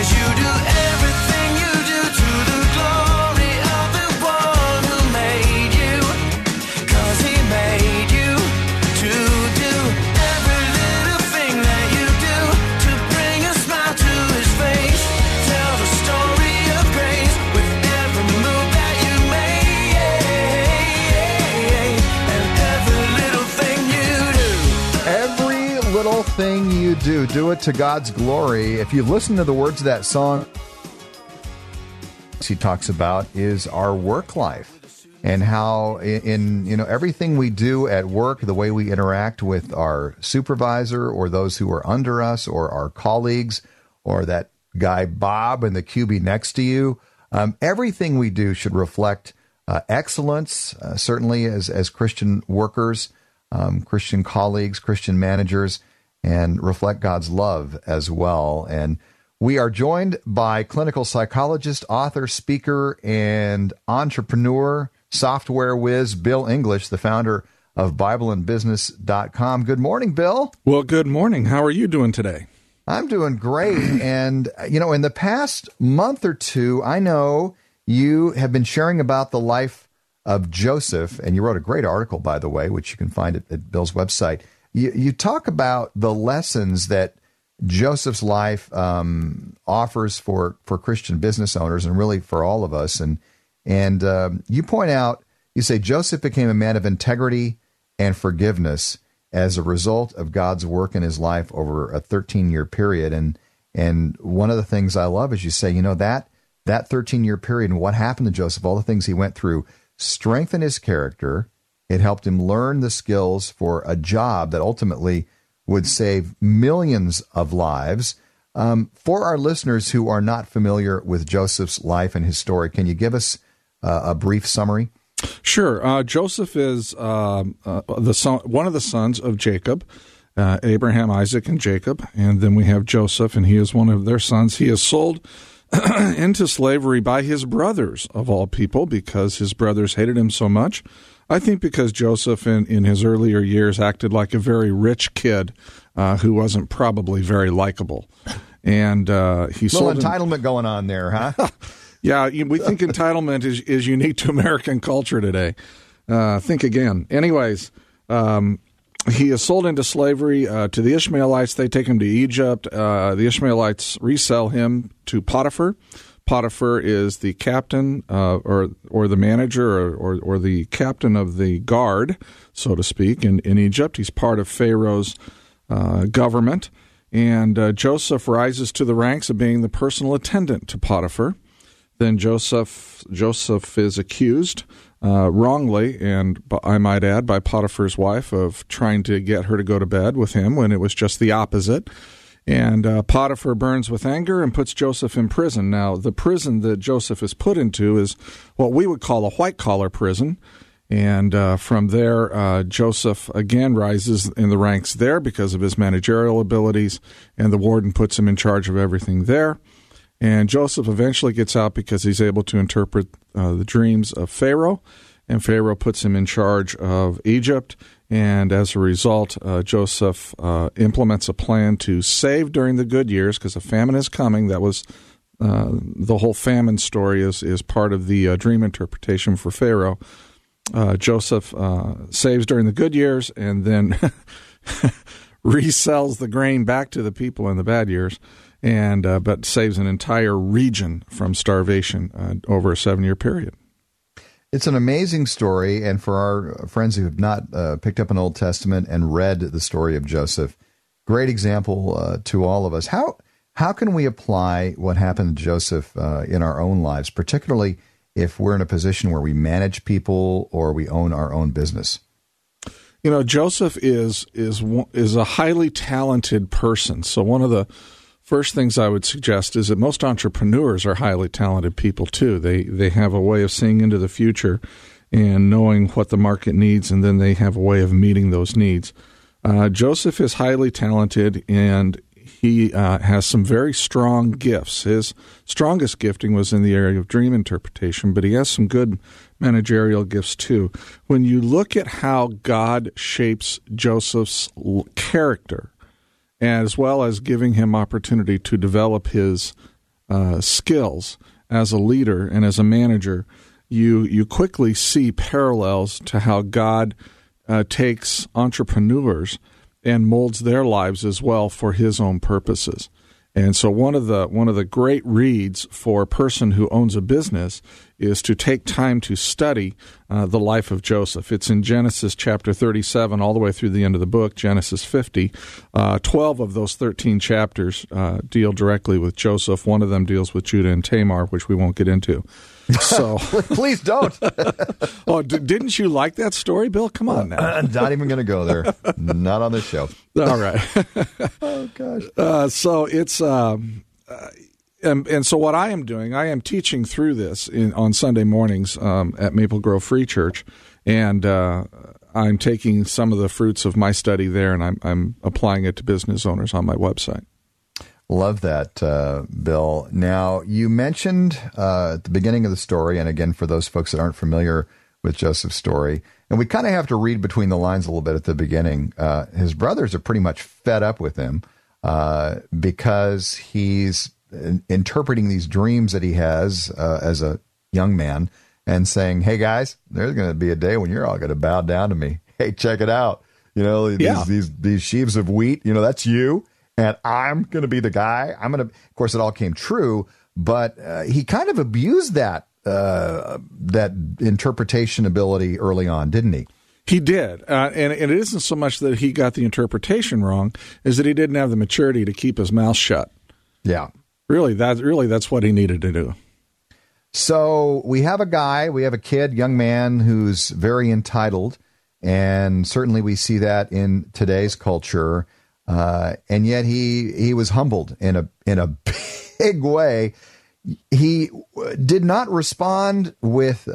Thing you do it to God's glory. If you've listened to the words of that song, he talks about is our work life and how in everything we do at work, the way we interact with our supervisor or those who are under us or our colleagues or that guy Bob in the QB next to you, everything we do should reflect excellence, certainly as Christian workers, Christian colleagues, Christian managers, and reflect God's love as well. And we are joined by clinical psychologist, author, speaker, and entrepreneur, software whiz, Bill English, the founder of BibleandBusiness.com. Good morning, Bill. Well, good morning. How are you doing today? I'm doing great. And, in the past month or two, I know you have been sharing about the life of Joseph, and you wrote a great article, by the way, which you can find at Bill's website. You talk about the lessons that Joseph's life offers for Christian business owners and really for all of us. And you point out, you say Joseph became a man of integrity and forgiveness as a result of God's work in his life over a 13-year period. And one of the things I love is you say, that 13-year period and what happened to Joseph, all the things he went through, strengthened his character. It helped him learn the skills for a job that ultimately would save millions of lives. For our listeners who are not familiar with Joseph's life and his story, can you give us a brief summary? Sure. Joseph is one of the sons of Jacob, Abraham, Isaac, and Jacob. And then we have Joseph, and he is one of their sons. He is sold into slavery by his brothers, of all people, because his brothers hated him so much. I think because Joseph in his earlier years acted like a very rich kid who wasn't probably very likable. And he sold entitlement going on there, huh? Yeah, we think entitlement is unique to American culture today. Think again. Anyways, he is sold into slavery to the Ishmaelites. They take him to Egypt. The Ishmaelites resell him to Potiphar. Potiphar is the captain or the manager or the captain of the guard, so to speak, in Egypt. He's part of Pharaoh's government. And Joseph rises to the ranks of being the personal attendant to Potiphar. Then Joseph is accused wrongly, and I might add, by Potiphar's wife of trying to get her to go to bed with him when it was just the opposite. And Potiphar burns with anger and puts Joseph in prison. Now, the prison that Joseph is put into is what we would call a white-collar prison. And from there, Joseph again rises in the ranks there because of his managerial abilities, and the warden puts him in charge of everything there. And Joseph eventually gets out because he's able to interpret the dreams of Pharaoh, and Pharaoh puts him in charge of Egypt. And as a result, Joseph implements a plan to save during the good years because a famine is coming. That was the whole famine story is part of the dream interpretation for Pharaoh. Joseph saves during the good years and then resells the grain back to the people in the bad years, and but saves an entire region from starvation over a 7-year period. It's an amazing story, and for our friends who have not picked up an Old Testament and read the story of Joseph, great example to all of us. How can we apply what happened to Joseph in our own lives, particularly if we're in a position where we manage people or we own our own business? Joseph is a highly talented person. So one of the first things I would suggest is that most entrepreneurs are highly talented people too. They have a way of seeing into the future and knowing what the market needs, and then they have a way of meeting those needs. Joseph is highly talented, and he has some very strong gifts. His strongest gifting was in the area of dream interpretation, but he has some good managerial gifts too. When you look at how God shapes Joseph's character, as well as giving him opportunity to develop his skills as a leader and as a manager, you quickly see parallels to how God takes entrepreneurs and molds their lives as well for His own purposes. And so one of the great reads for a person who owns a business is to take time to study the life of Joseph. It's in Genesis chapter 37 all the way through the end of the book, Genesis 50. 12 of those 13 chapters deal directly with Joseph. One of them deals with Judah and Tamar, which we won't get into. So please don't. Oh, didn't you like that story, Bill? Come on now. Not even going to go there. Not on this show. All right. Oh gosh. So it's and so what I am doing, I am teaching through this on Sunday mornings at Maple Grove Free Church, and I'm taking some of the fruits of my study there, and I'm applying it to business owners on my website. Love that, Bill. Now, you mentioned at the beginning of the story, and again, for those folks that aren't familiar with Joseph's story, and we kind of have to read between the lines a little bit at the beginning, his brothers are pretty much fed up with him because he's interpreting these dreams that he has as a young man and saying, hey, guys, there's going to be a day when you're all going to bow down to me. Hey, check it out. These sheaves of wheat, that's you. And I'm going to be the guy. Of course, it all came true, but he kind of abused that interpretation ability early on, didn't he? He did. And it isn't so much that he got the interpretation wrong, as that he didn't have the maturity to keep his mouth shut. Yeah. Really, that's what he needed to do. So we have a kid, young man who's very entitled, and certainly we see that in today's culture. And yet he was humbled in a big way. He did not respond with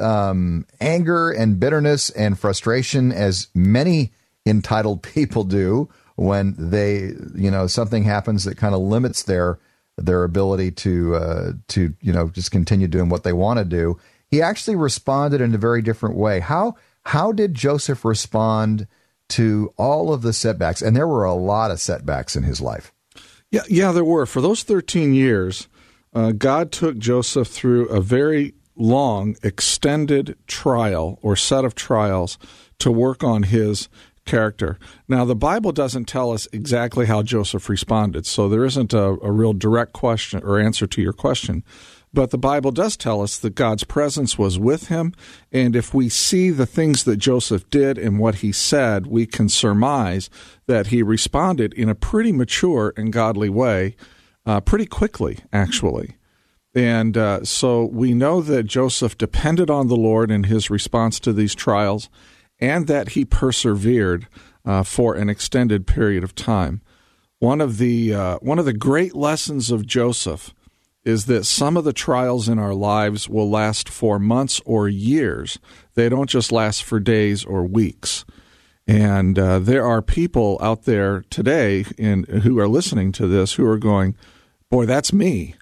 anger and bitterness and frustration as many entitled people do when they, something happens that kind of limits their ability to just continue doing what they want to do. He actually responded in a very different way. How did Joseph respond to all of the setbacks? And there were a lot of setbacks in his life. Yeah, there were. For those 13 years, God took Joseph through a very long, extended trial or set of trials to work on his character. Now, the Bible doesn't tell us exactly how Joseph responded, so there isn't a real direct question or answer to your question. But the Bible does tell us that God's presence was with him, and if we see the things that Joseph did and what he said, we can surmise that he responded in a pretty mature and godly way pretty quickly, actually. And so we know that Joseph depended on the Lord in his response to these trials, and that he persevered for an extended period of time. One of the great lessons of Joseph is that some of the trials in our lives will last for months or years. They don't just last for days or weeks. And there are people out there today who are listening to this who are going, boy, that's me.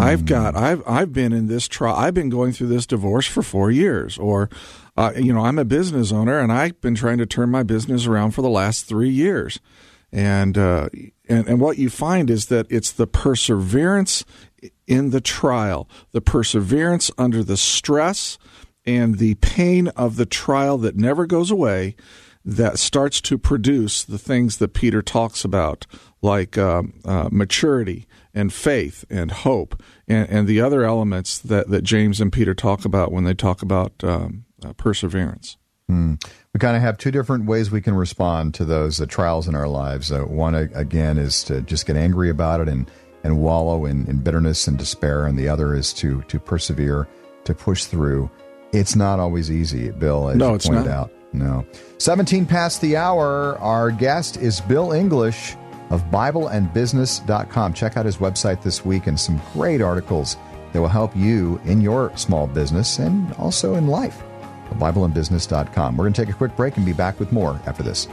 I've been in this trial. I've been going through this divorce for 4 years. Or, I'm a business owner, and I've been trying to turn my business around for the last 3 years. And what you find is that it's the perseverance in the trial, the perseverance under the stress and the pain of the trial that never goes away, that starts to produce the things that Peter talks about, like maturity and faith and hope, and the other elements that James and Peter talk about when they talk about perseverance. We kind of have two different ways we can respond to those trials in our lives. One, again, is to just get angry about it and wallow in bitterness and despair, and the other is to persevere, to push through. It's not always easy, Bill, as you pointed out. No. 17 past the hour. Our guest is Bill English of BibleandBusiness.com. Check out his website this week and some great articles that will help you in your small business and also in life. BibleandBusiness.com. We're going to take a quick break and be back with more after this.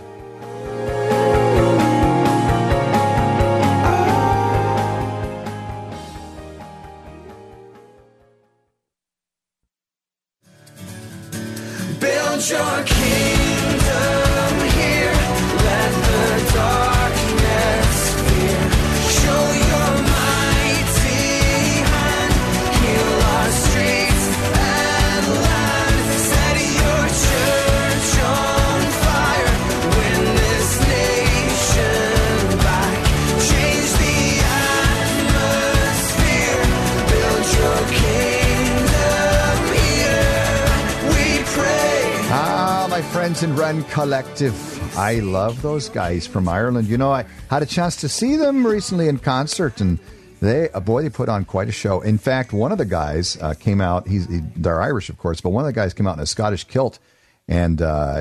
Build your kingdom here. Let the darkness fear. Show your mighty hand. friends in Run Collective. I love those guys from Ireland. You know, I had a chance to see them recently in concert, and they put on quite a show. In fact, one of the guys came out. They're Irish, of course, but one of the guys came out in a Scottish kilt and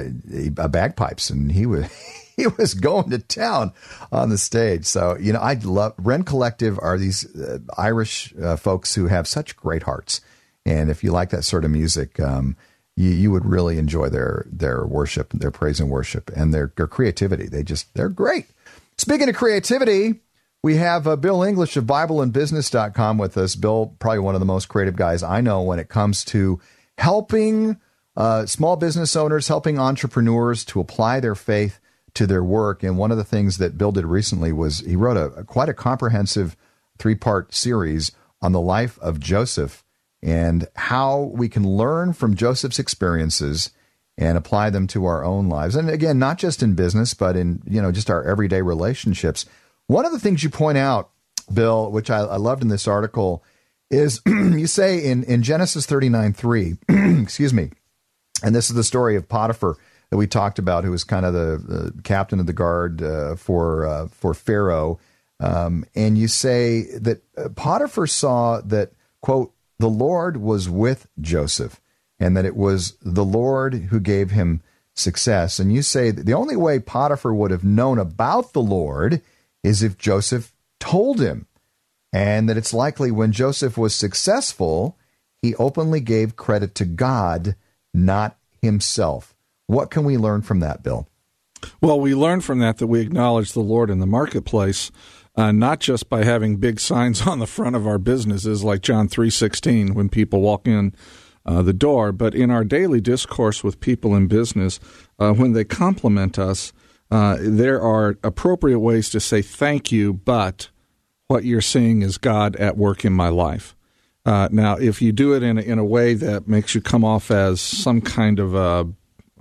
bagpipes, and he was going to town on the stage. So, you know, I love Run Collective are these Irish folks who have such great hearts, and if you like that sort of music, you would really enjoy their worship, their praise and worship, and their creativity. They're great. Speaking of creativity, we have Bill English of BibleandBusiness.com with us. Bill, probably one of the most creative guys I know when it comes to helping small business owners, helping entrepreneurs to apply their faith to their work. And one of the things that Bill did recently was he wrote quite a comprehensive 3-part series on the life of Joseph and how we can learn from Joseph's experiences and apply them to our own lives. And again, not just in business, but in, you know, just our everyday relationships. One of the things you point out, Bill, which I loved in this article, is you say in Genesis 39:3, excuse me, and this is the story of Potiphar that we talked about, who was kind of the captain of the guard for Pharaoh. And you say that Potiphar saw that, quote, the Lord was with Joseph, and that it was the Lord who gave him success. And you say that the only way Potiphar would have known about the Lord is if Joseph told him, and that it's likely when Joseph was successful, he openly gave credit to God, not himself. What can we learn from that, Bill? Well, we learn from that we acknowledge the Lord in the marketplace, not just by having big signs on the front of our businesses like John 3:16 when people walk in the door, but in our daily discourse with people in business, when they compliment us, there are appropriate ways to say thank you, but what you're seeing is God at work in my life. Now, if you do it in a way that makes you come off as some kind of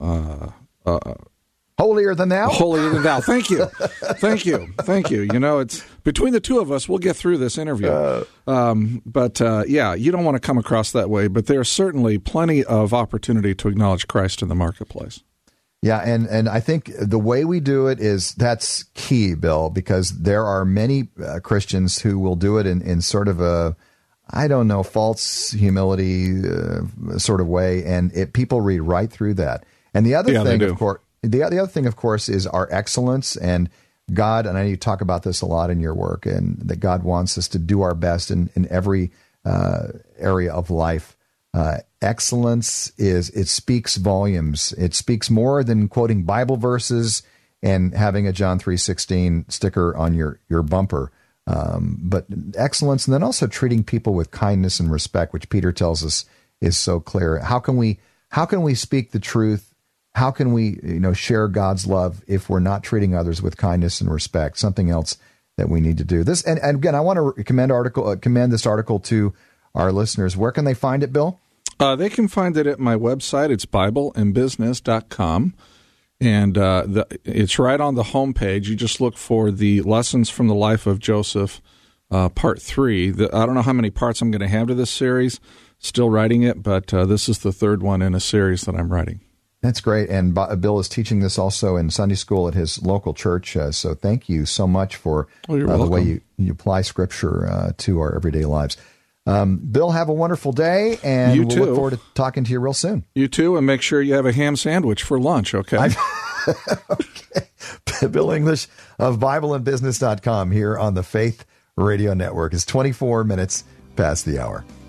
holier than thou? Holier than thou. Thank you. Thank you. Thank you. You know, it's between the two of us, we'll get through this interview. But you don't want to come across that way. But there's certainly plenty of opportunity to acknowledge Christ in the marketplace. Yeah, and I think the way we do it that's key, Bill, because there are many Christians who will do it in sort of a, I don't know, false humility sort of way, and people read right through that. And the other thing, of course, the other thing, of course, is our excellence. And God, and I know you talk about this a lot in your work, and that God wants us to do our best in every area of life. Excellence it speaks volumes. It speaks more than quoting Bible verses and having a John 3:16 sticker on your bumper. But excellence, and then also treating people with kindness and respect, which Peter tells us is so clear. How can we speak the truth? How can we, share God's love if we're not treating others with kindness and respect? Something else that we need to do. This, and again, I want to commend this article to our listeners. Where can they find it, Bill? They can find it at my website. It's BibleandBusiness.com. And it's right on the homepage. You just look for the Lessons from the Life of Joseph, Part 3. I don't know how many parts I'm going to have to this series. Still writing it, but this is the third one in a series that I'm writing. That's great. And Bill is teaching this also in Sunday school at his local church. So thank you so much for the way you apply Scripture to our everyday lives. Bill, have a wonderful day, and we'll look forward to talking to you real soon. You too, and make sure you have a ham sandwich for lunch, okay? Okay. Bill English of BibleandBusiness.com here on the Faith Radio Network. It's 24 minutes past the hour.